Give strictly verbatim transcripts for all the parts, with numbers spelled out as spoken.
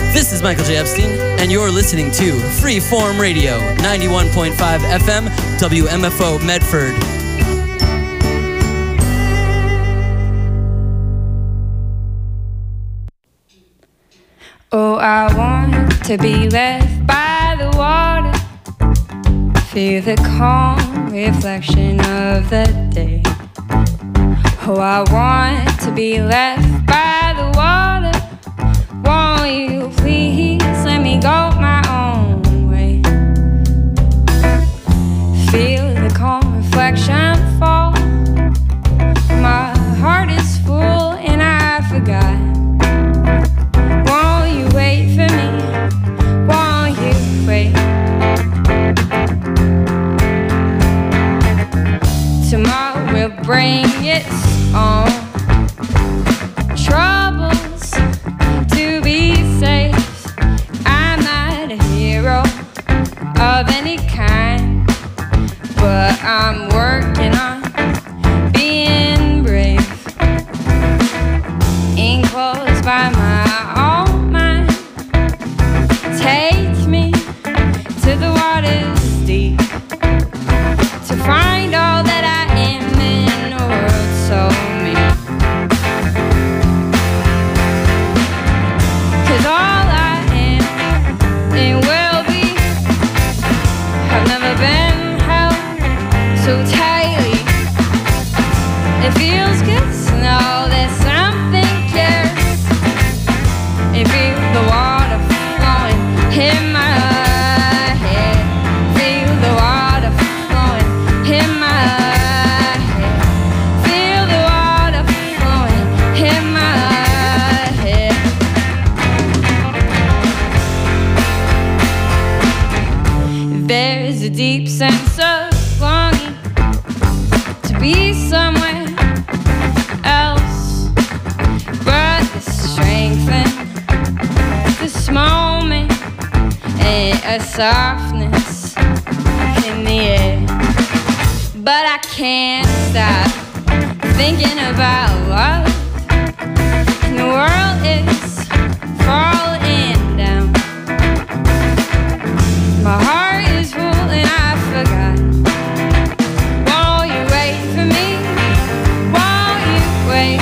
This is Michael J. Epstein, and you're listening to Freeform Radio, ninety-one point five F M, W M F O Medford. Oh, I want to be left by the water, feel the calm reflection of the day. Oh, I want to be left by the water. Won't you please let me go my own way? Feel the calm reflection fall. My heart is full and I forgot. Won't you wait for me? Won't you wait? Tomorrow will bring its own troubles to be safe. I'm not a hero of any kind, but I'm working on being brave. Enclosed by my own mind, take me to the water's deep to find all that I am in a world so mean. 'Cause all I am and will be have never been held so tightly. It feels good to know that something cares. It feels the water flowing in my head. Feel the water flowing in my head. Feel the water flowing in my head. There's a deep sense of longing to be somewhere else, but the strength in this moment and a softness in the air. But I can't stop thinking about love, and the world is falling down. My heart is full and I forgot. Won't you wait for me? Won't you wait?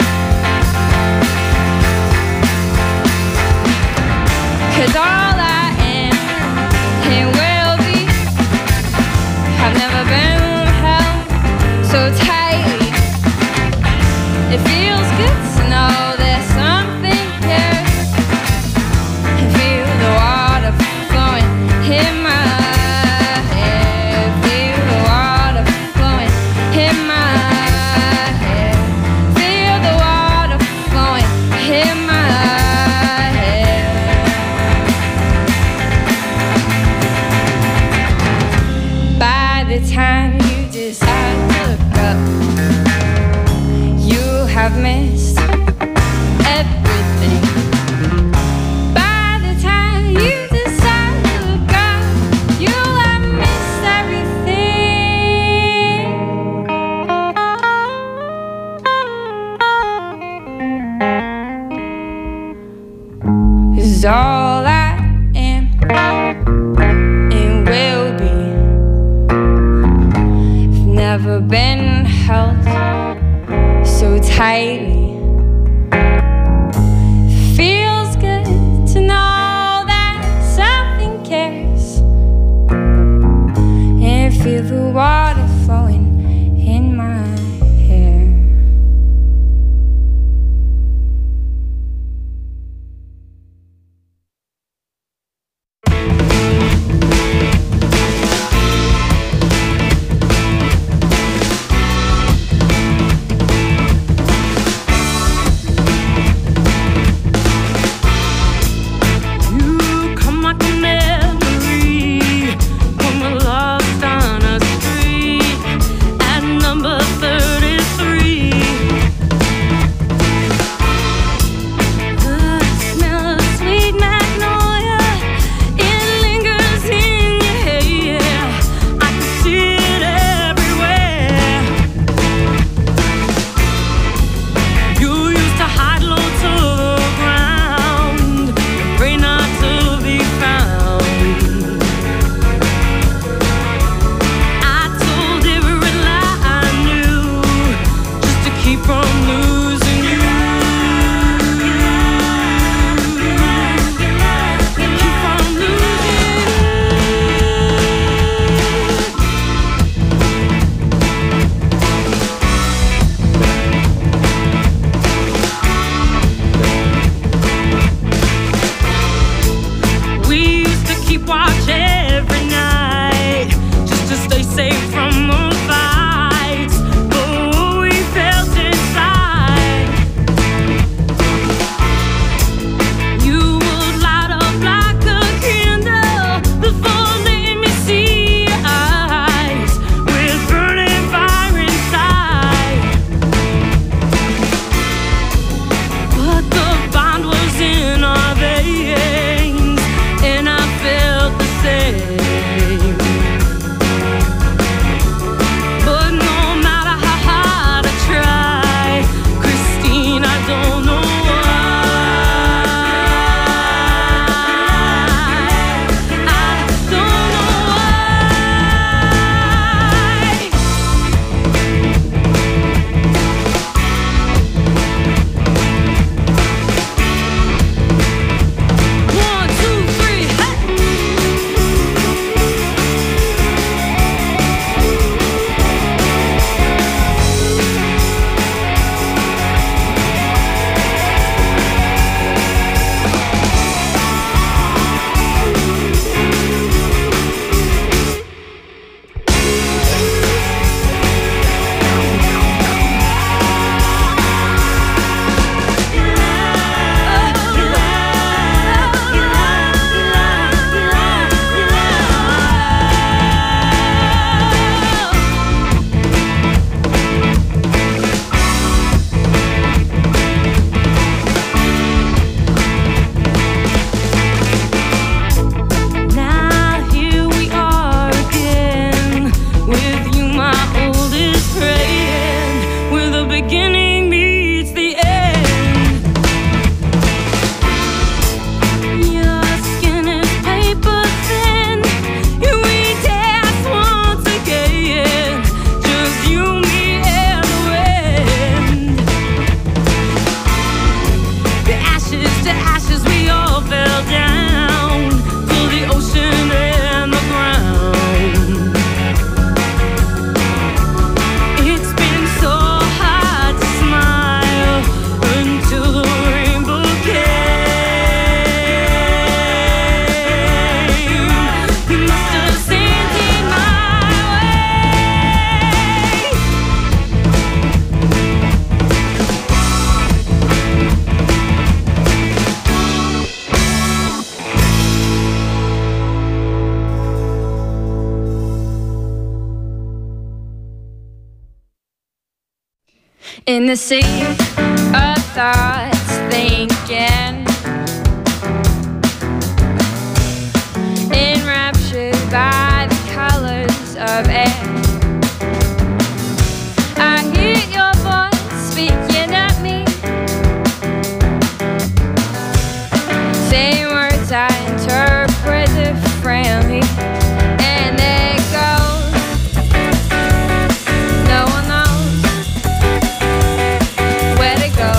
'Cause all I am and will be have never been held so tightly. It feels good to know that something cares. And feel the water flowing in my head. Feel the water flowing in my head. Feel the water flowing in my head. By the time you decide to look up, you have missed everything. By the time you decide to look up, you'll have missed everything. 'Cause all I am and will be have never been held so tightly. Feels good to know that something cares, and feel the water flowing in my hair. In the sea of thoughts thinking, enraptured by the colors of air, I hear your voice speaking at me, saying words I interpret differently. And it goes, no one knows where to go,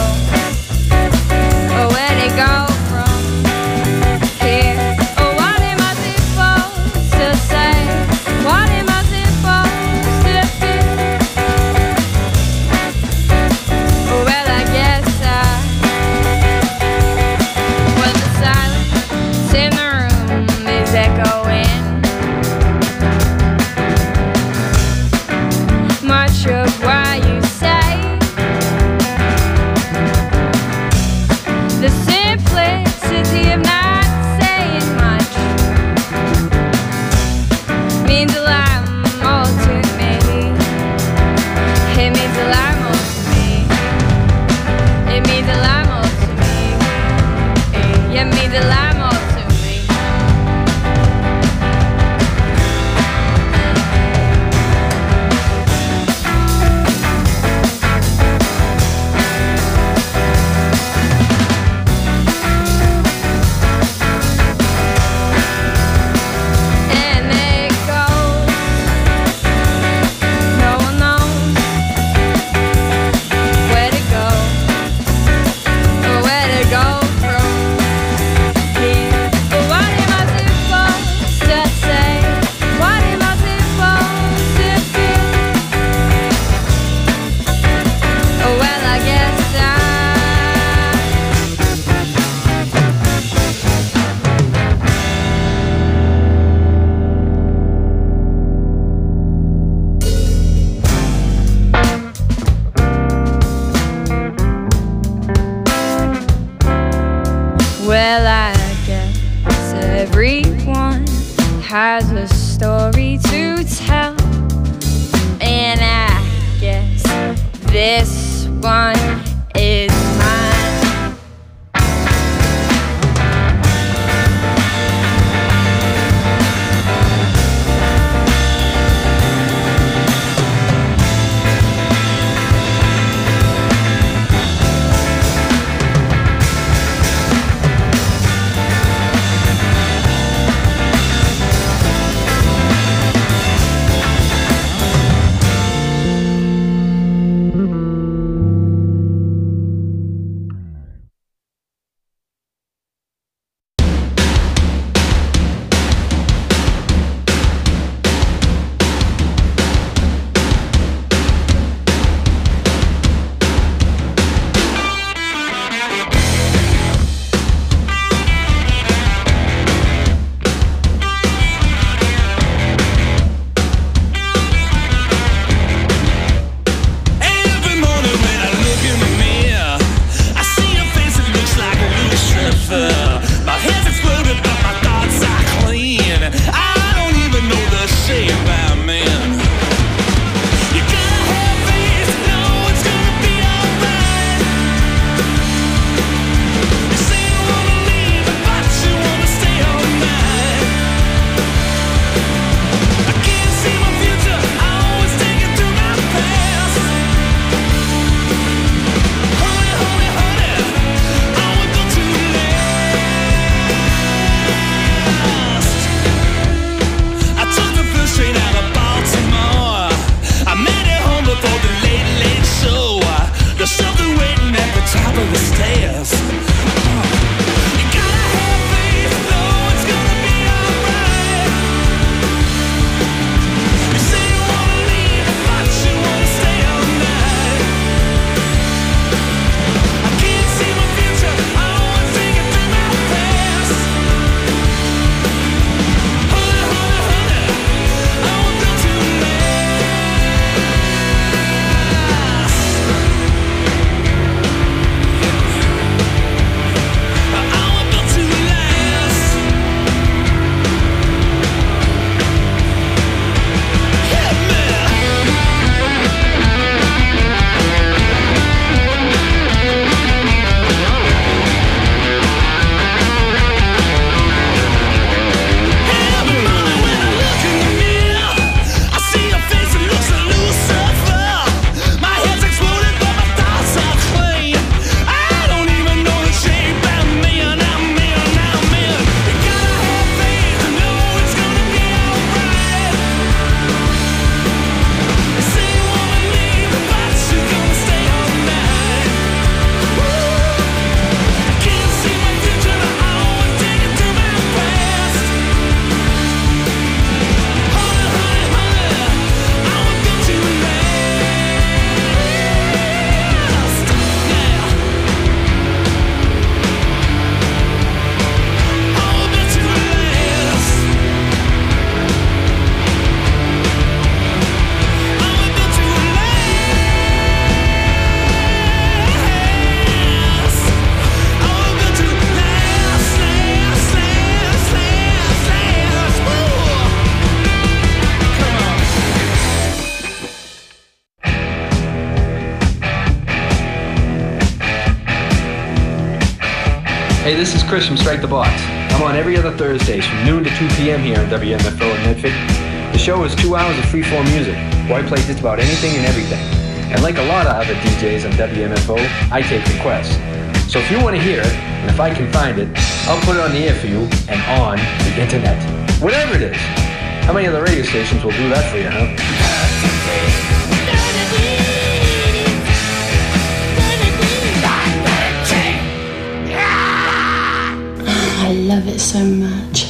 or where to go from here. Or what am I supposed to say? What am I supposed to do? Well, I guess I, well, the silence in the room is echoing. Much of what you say, the simplicity of not saying much means a lot more to me. It means a lot more to me. It means a lot more to me. It means a lot more to me. And it goes, no one knows where to go, or where to go from here. But what am I supposed to say? What am I supposed to do? Oh, well, I guess I, well, I guess everyone has a story to tell, and I guess this one is mine. this is Chris from Strike the Box. I'm on every other Thursdays from noon to two p.m. here on W M F O in Medford. The show is two hours of free-form music, where I play just about anything and everything. And like a lot of other D Js on W M F O, I take requests. So if you want to hear it, and if I can find it, I'll put it on the air for you and on the internet. Whatever it is. How many other radio stations will do that for you, huh? I love it so much.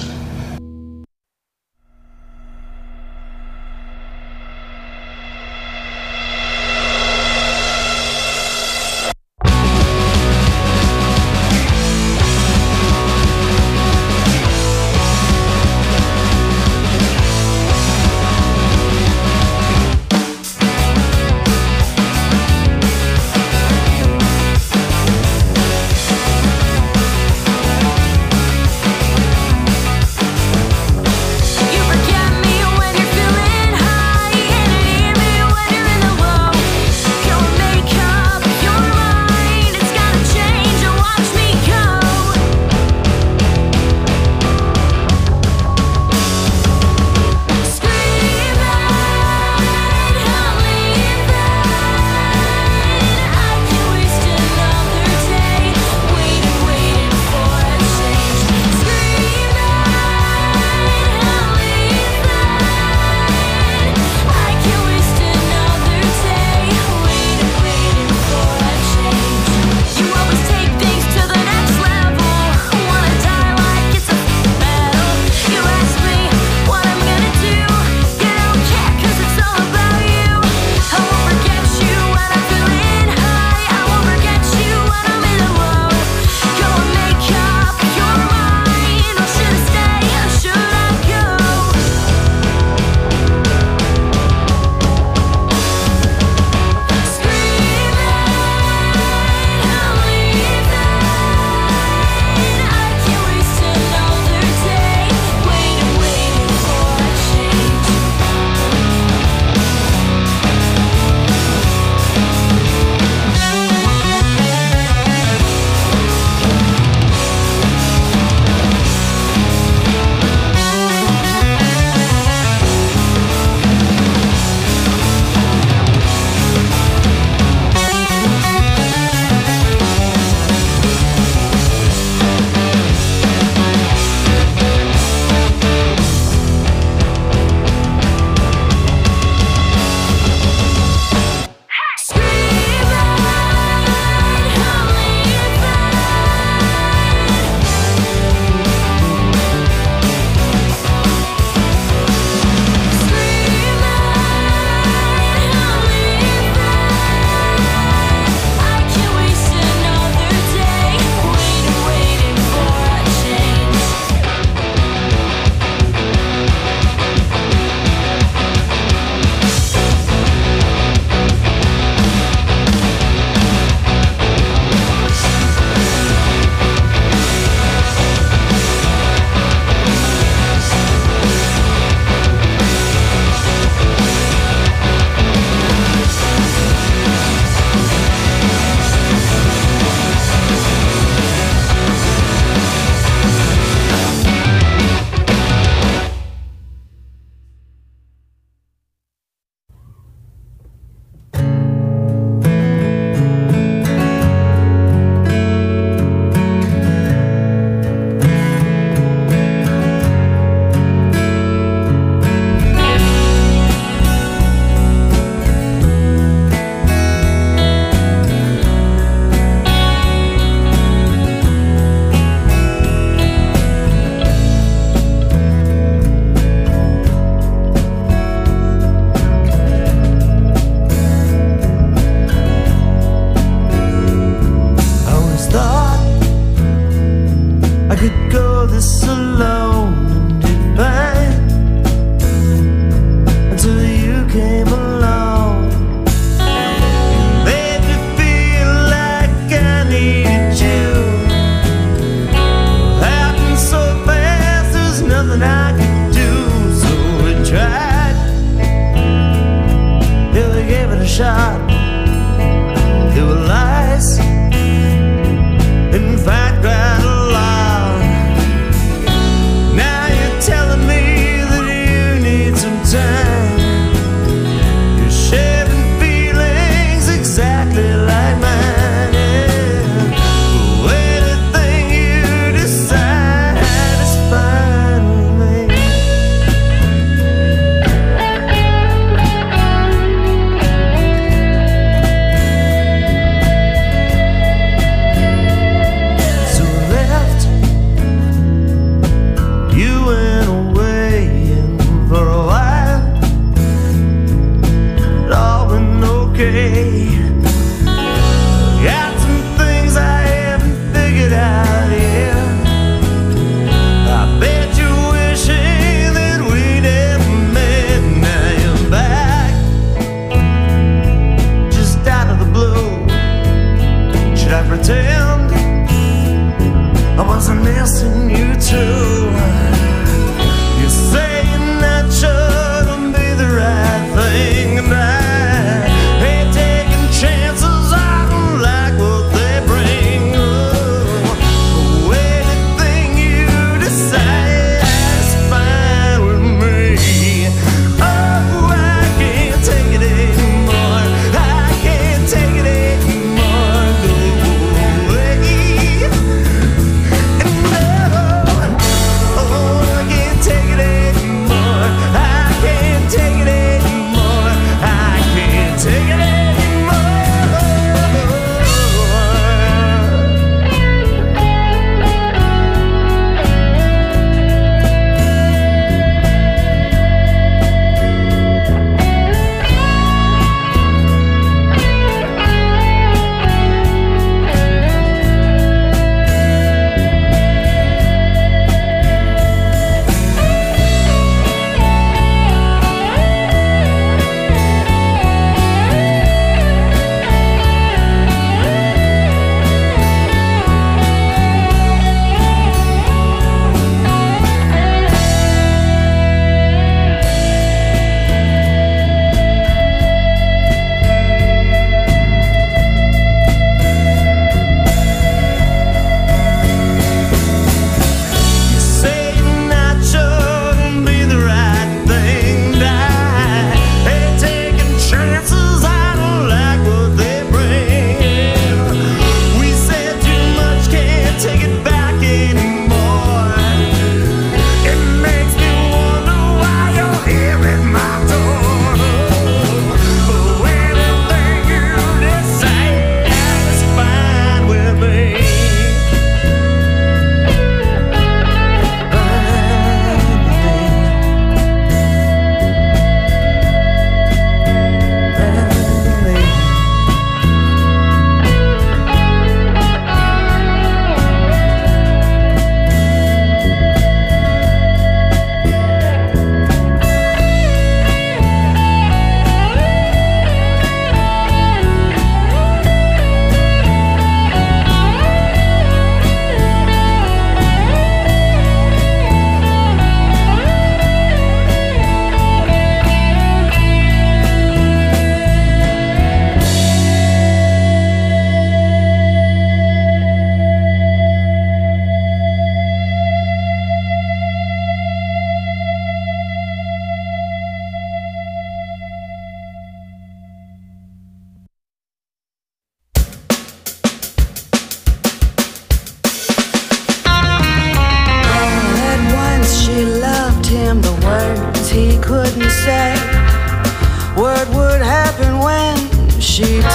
shot. There were lies, in fact, quite a lot.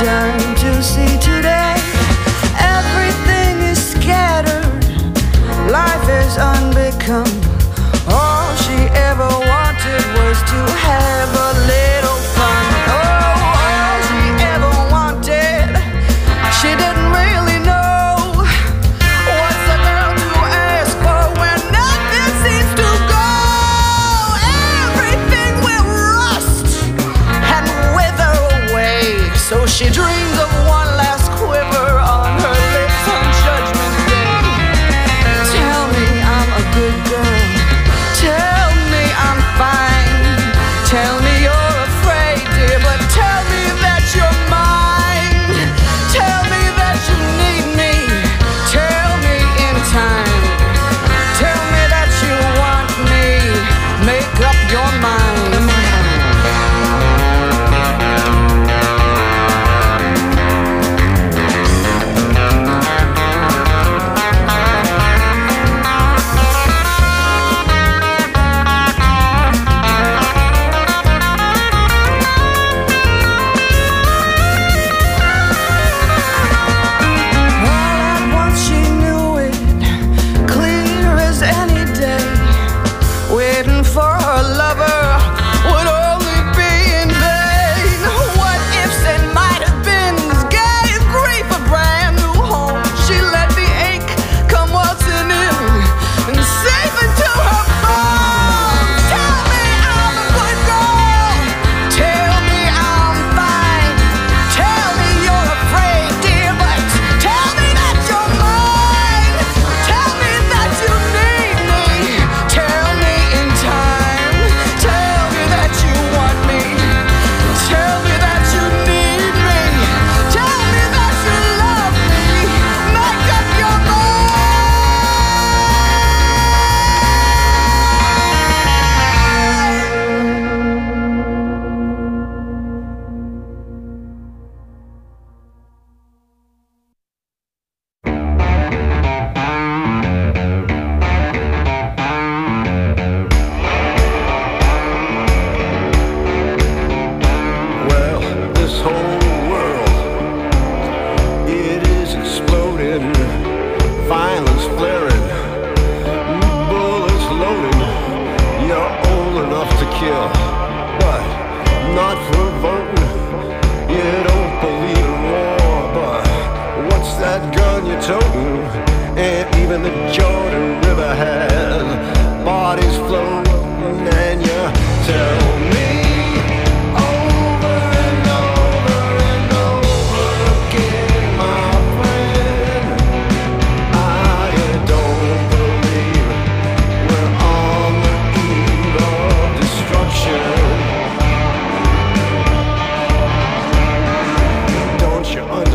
vision to see today. Everything is scattered, life is unbecome. All she ever wanted was to have a little fun. Oh, all she ever wanted, she didn't really know. What's a girl to ask for when nothing seems to go? Everything will rust and wither away. So she dreams of one last quiver on her lips on Judgment Day. Tell me I'm a good girl. Tell me I'm fine. Tell me you're afraid, dear, but tell me that you're mine. Tell me that you need me. Tell me in time. Tell me that you want me. Make up your mind.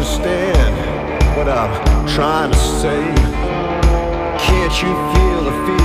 Trying to say, can't you feel the fear?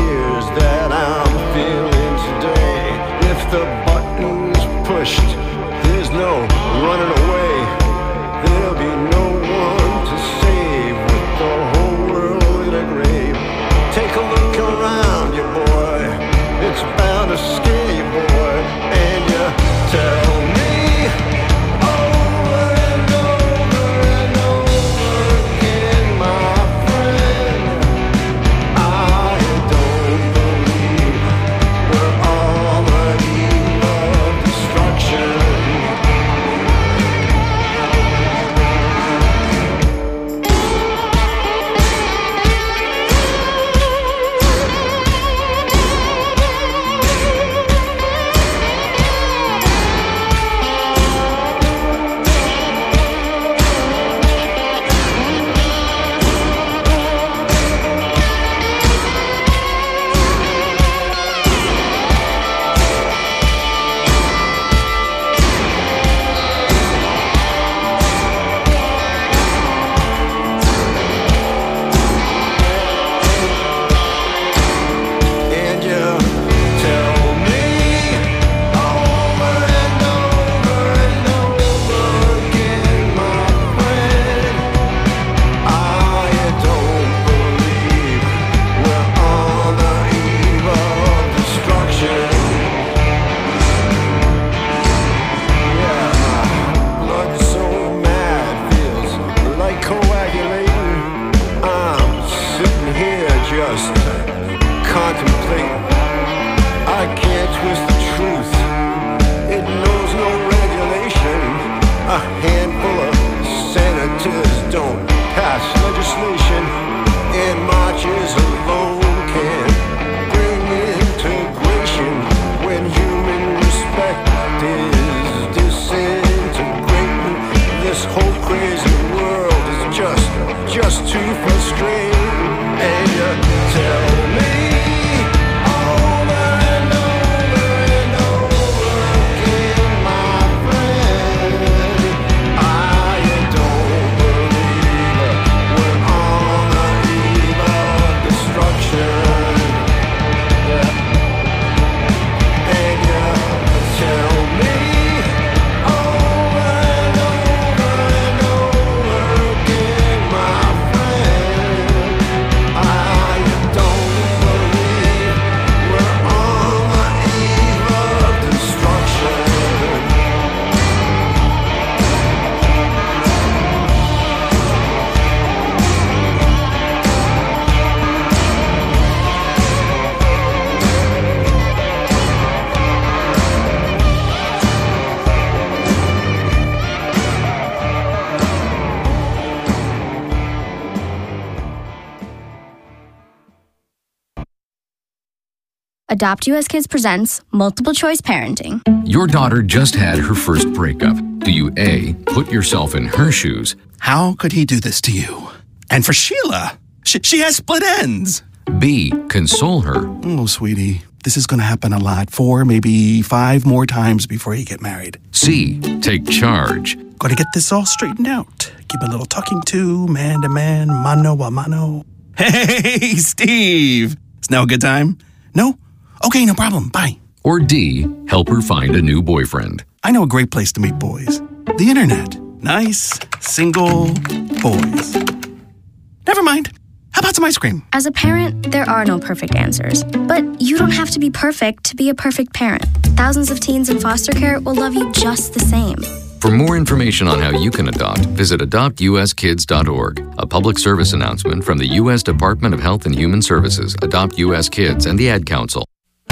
twist the truth. It knows no regulation. A handful of senators don't pass legislation, and marches alone can bring integration when human respect is disintegrating. This whole crazy world is just, just too frustrating. And you tell me over and over and over again, my friend, I don't believe we're on the eve of destruction. Yeah. And you tell me over and over and over again, my friend, I don't believe we're on the eve of destruction. Adopt U S Kids presents Multiple Choice Parenting. Your daughter just had her first breakup. Do you A, put yourself in her shoes? How could he do this to you? And for Sheila, she, she has split ends. B, console her? Oh, sweetie, this is going to happen a lot. Four, maybe five more times before you get married. C, take charge? Got to get this all straightened out. Give a little talking to, man to man, mano a mano. Hey, Steve. Is now a good time? No? Okay, no problem. Bye. Or D, help her find a new boyfriend? I know a great place to meet boys. The internet. Nice, single boys. Never mind. How about some ice cream? As a parent, there are no perfect answers. But you don't have to be perfect to be a perfect parent. Thousands of teens in foster care will love you just the same. For more information on how you can adopt, visit adopt u s kids dot org. A public service announcement from the U S Department of Health and Human Services, Adopt U S Kids, and the Ad Council.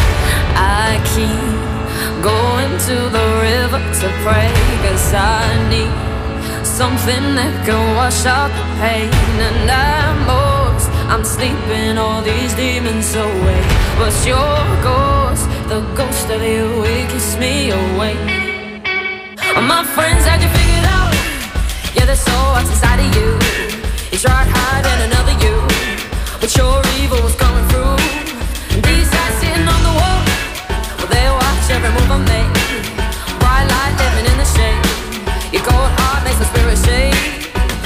I keep going to the river to pray, 'cause I need something that can wash out the pain. And I'm most, I'm sleeping all these demons away. But your ghost, the ghost of you, it keeps me awake. My friends had you figured out. Yeah, there's so what's inside of you. You tried hiding another you, but your evil was coming through. And these guys sitting on the wall, well, they watch every move I make. Bright light living in the shade. Your cold heart makes my spirit shake.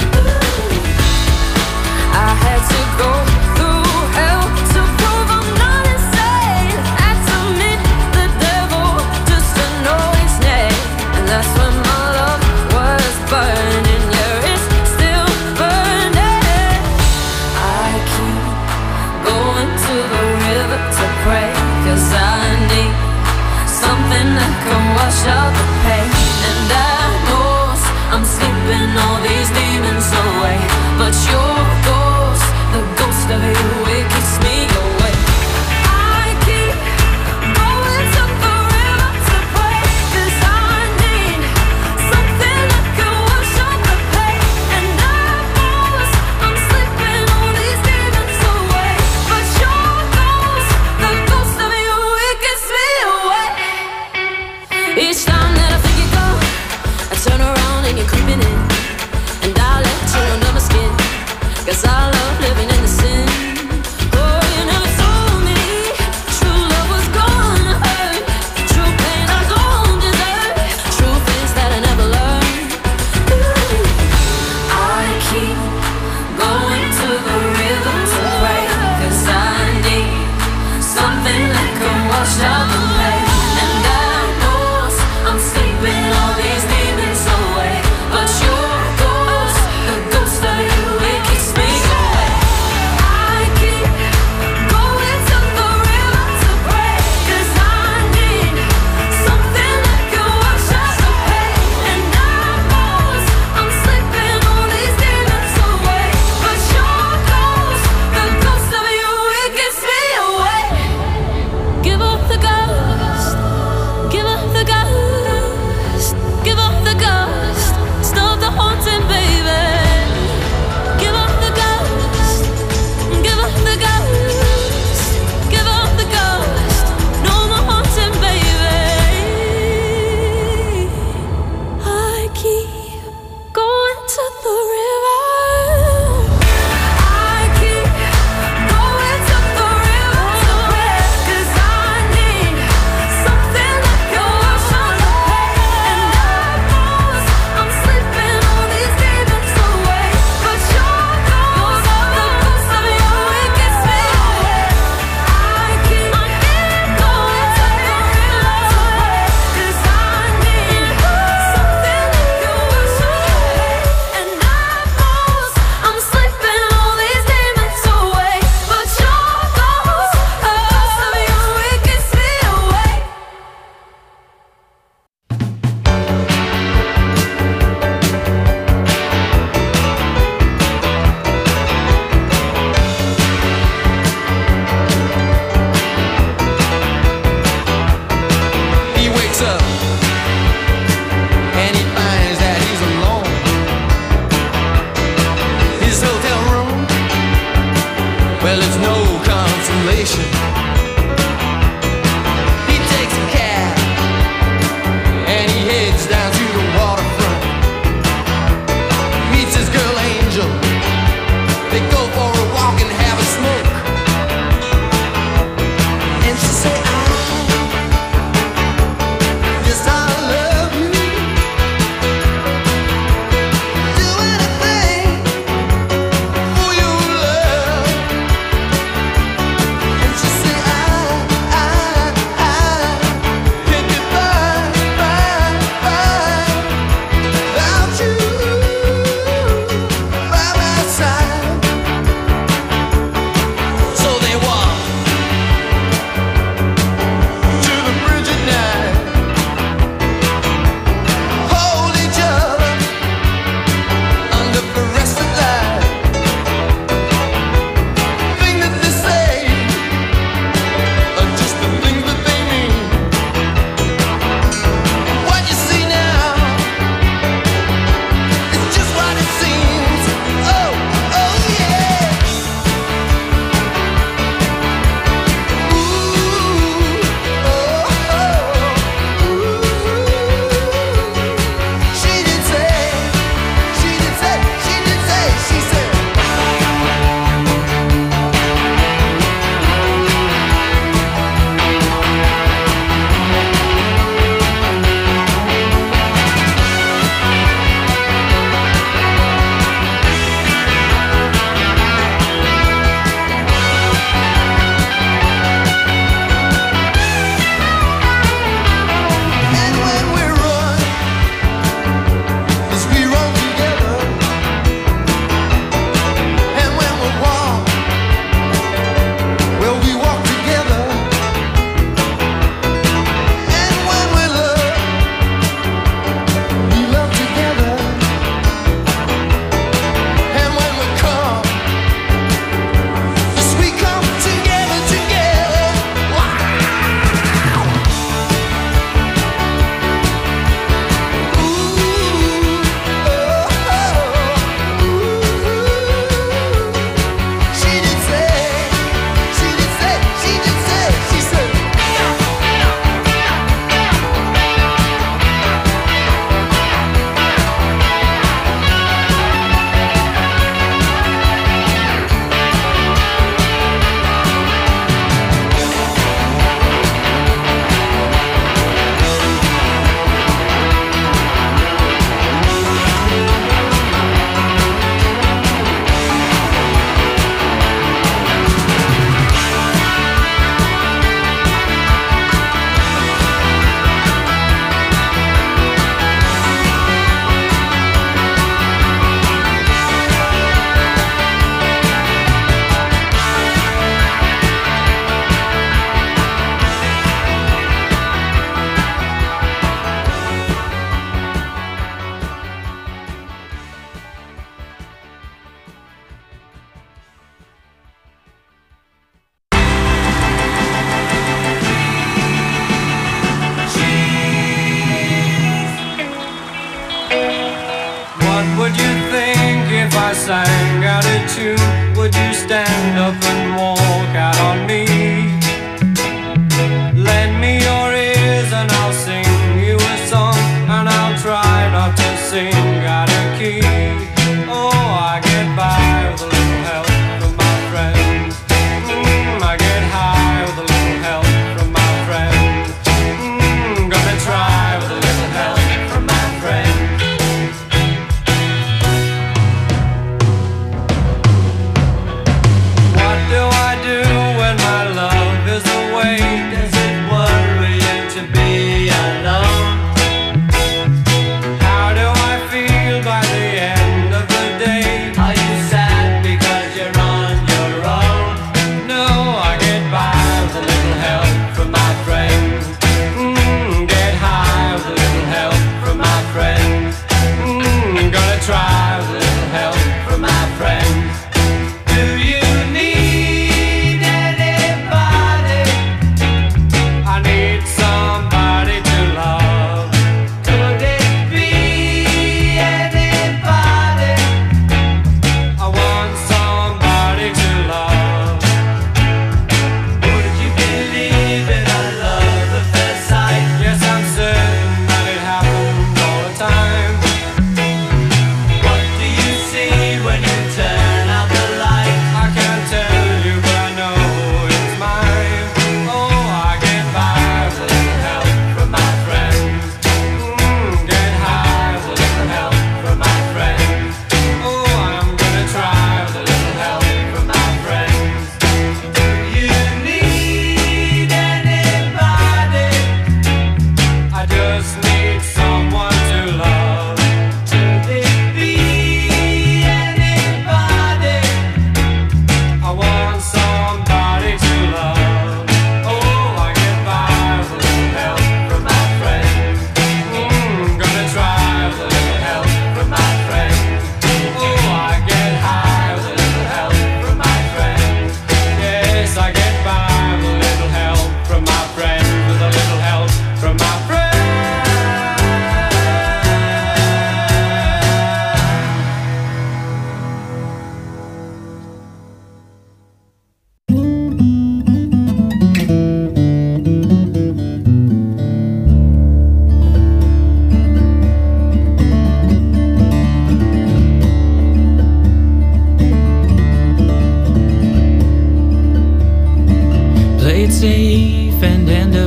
I had to go through hell to prove I'm not insane. Had to meet the devil just to know his name. And that's when my love was burning. Yeah, it's still burning. I keep going to the river to pray, 'cause I need something that can wash out the pain. And I know I'm sleeping all these demons away. But your ghost, the ghost of you, it keeps me awake. I keep going to the river to pray, 'cause I need something that can wash out the pain. And I know I'm sleeping all these demons away. But your ghost, the ghost of you, it keeps me awake. Each time that I think you go, I turn around and you're creeping in. And I let you under my skin, 'cause I love living in the sin. Oh, you never told me true love was gonna hurt. True pain I don't deserve. Truth is that I never learned. Ooh. I keep going to the river to pray, 'cause I need something that can wash out the pain. And I know I'm sleeping all these demons away. But your ghost, the ghost of you, it keeps me awake. I keep going to the river to pray, 'cause I need something that can wash out the pain. And I know I'm sleeping all these demons away. But your ghost, the ghost of you, it keeps me awake. Give up the ghost.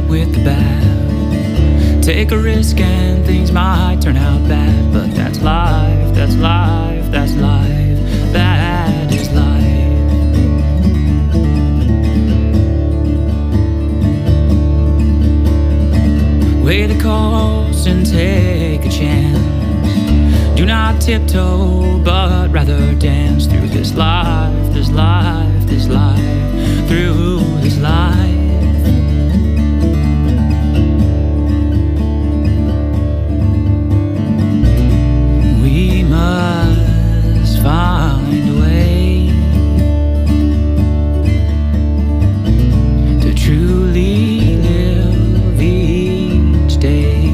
with the bad. Take a risk and things might turn out bad, but that's life, that's life, that's life, that is life. Weigh the cost and take a chance. Do not tiptoe, but rather dance through this life, this life, this life, through this life. We must find a way to truly live each day.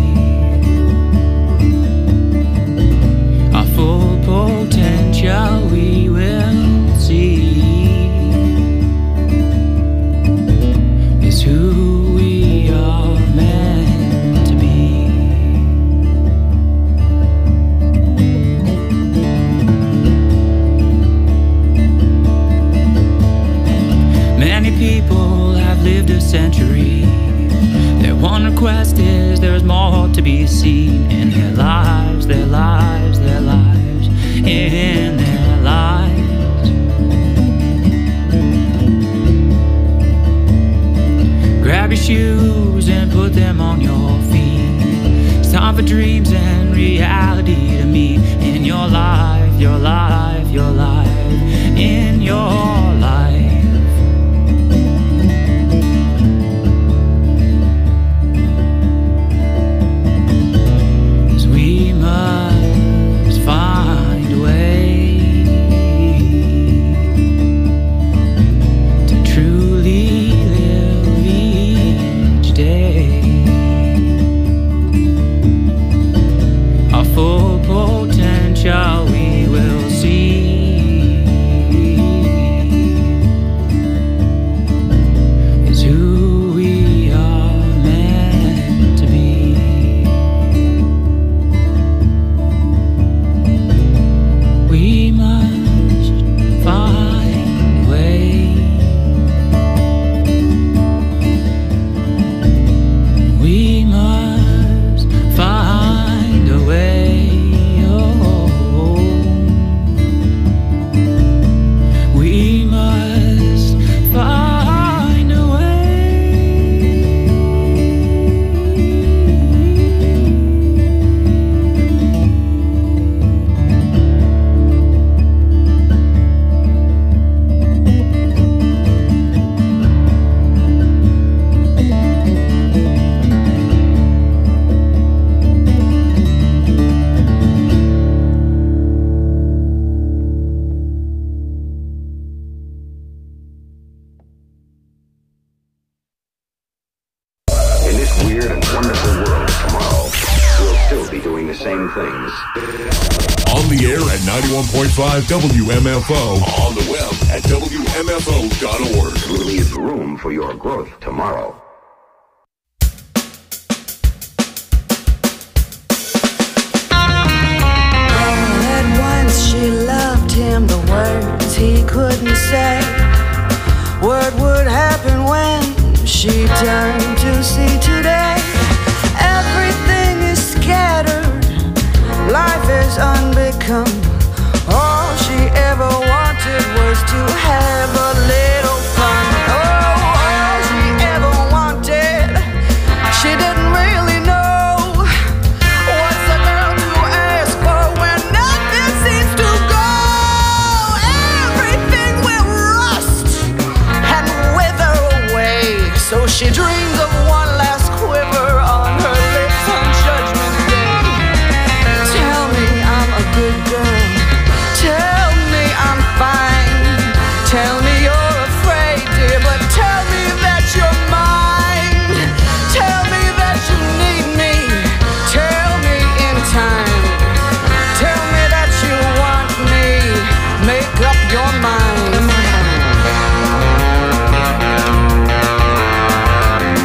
Our full potential we will see is who we are meant to be. Many people have lived a century. Their one request is there's more to be seen in their lives, their lives, their lives, in their lives. Grab your shoes and put them on your feet. It's time for dreams and reality to meet in your life, your life, your life, in your life. We must find a way to truly live each day. Our full potential we will see is who we are meant to be. We must find a way. We must find a way. Oh, we must find a way. In this weird and wonderful world tomorrow, we'll still be doing the same things. On the air at ninety-one point five W M F O. On the web at W M F O dot org. We'll leave room for your growth tomorrow. All at once she loved him, the words he couldn't say. What would happen when she turned to see today? Everything is scattered, life is unbecome. All she ever wanted was to have a little fun. Oh, all she ever wanted, she didn't really know. What's a girl to ask for when nothing seems to go? Everything will rust and wither away. So she dreams of one last quiver on her lips on Judgment Day. Tell me I'm a good girl. Tell me I'm fine. Tell me you're afraid, dear, but tell me that you're mine. Tell me that you need me. Tell me in time. Tell me that you want me. Make up your mind.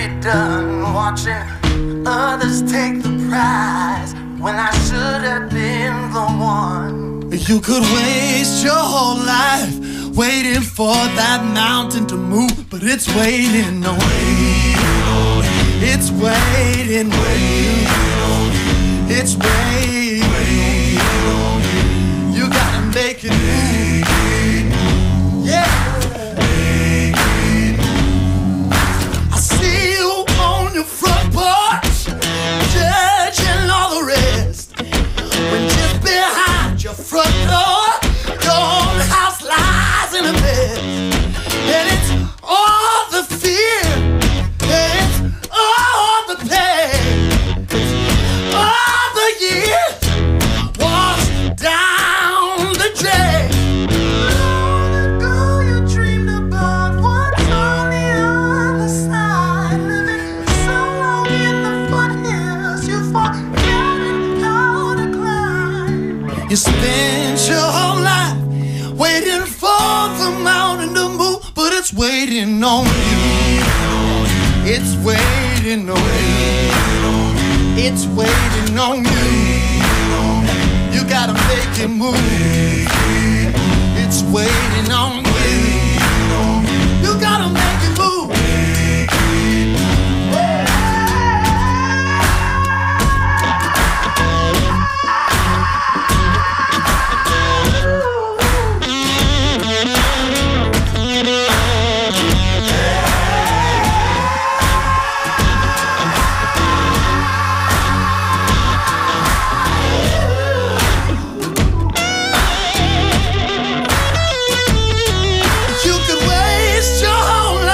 done watching others take the prize when I should have been the one. You could waste your whole life waiting for that mountain to move, but it's waiting on you. It's waiting on you. It's waiting on you. You gotta make it move. Yeah. I see you on your front porch, judging all the rest, when just behind your front door, your own house lies in a mess. And it's all the fear, and it's all the pain, all the years washed down the drain. Long ago you dreamed about what's on the other side, living so long in the foothills you forgotten how to climb. You spent your whole life waiting for the mountain to move, but it's waiting on you. It's waiting on you. It's waiting on you. You gotta make it move. It's waiting on you. You gotta make it move. You could waste your whole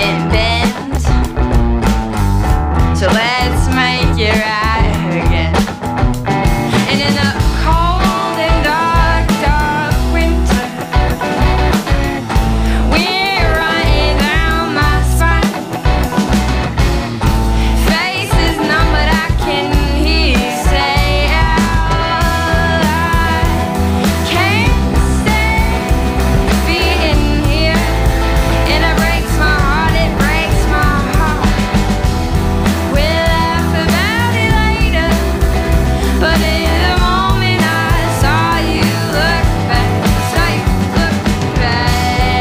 it bends. So let's make it right again. And in the cold and dark, dark winter, we're running down my spine. Faces numb, but I can hear you say out loud, can't stand being here. And it breaks my heart, it breaks my heart. We'll laugh about it later, but in the moment I saw you look back, saw you look back.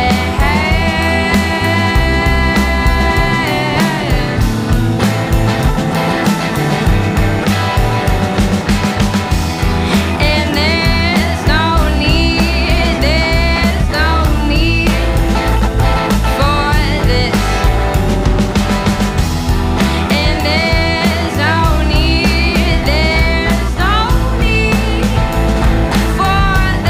And there's no need, there's no need for this. And there's no need, there's no need for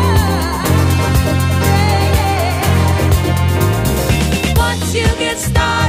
Once you get started.